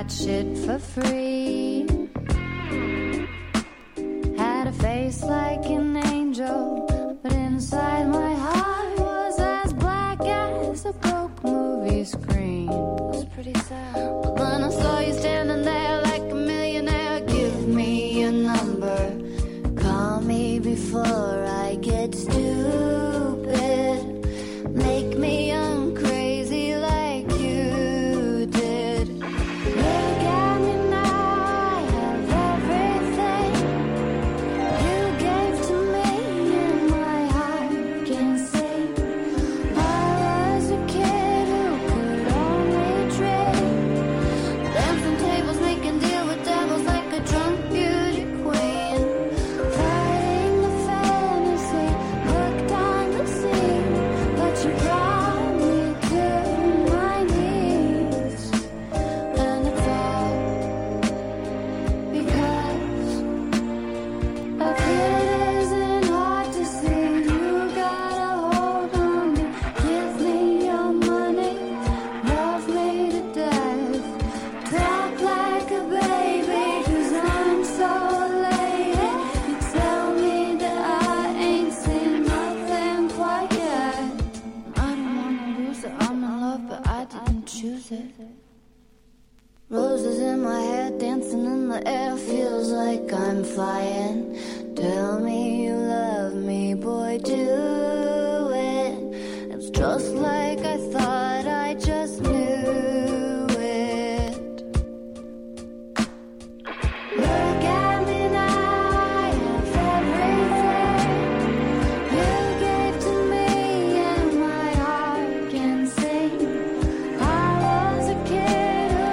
got shit for free. Had a face like an angel, but inside my heart was as black as a broke movie screen. It was pretty sad. But then I saw you standing there like a millionaire. Give me your number, call me before I get stupid. Make me young, crazy like you did. Look at me now, I have everything you gave to me, and my heart can sing. I was a kid who could only dream, dancing tables, making deal with devils like a drunk beauty queen, fighting the fantasy, hooked on the scene. But you brought me to my knees, and it's all because a kid isn't hard to see. You got a hold on me, give me your money, love me to death, talk like a baby, 'cause I'm so late. You tell me that I ain't seen nothing quite yet. I don't wanna lose it, I'm in love, but I didn't choose it. Roses in my hair, dancing in the air, feels like I'm flying. Tell me you love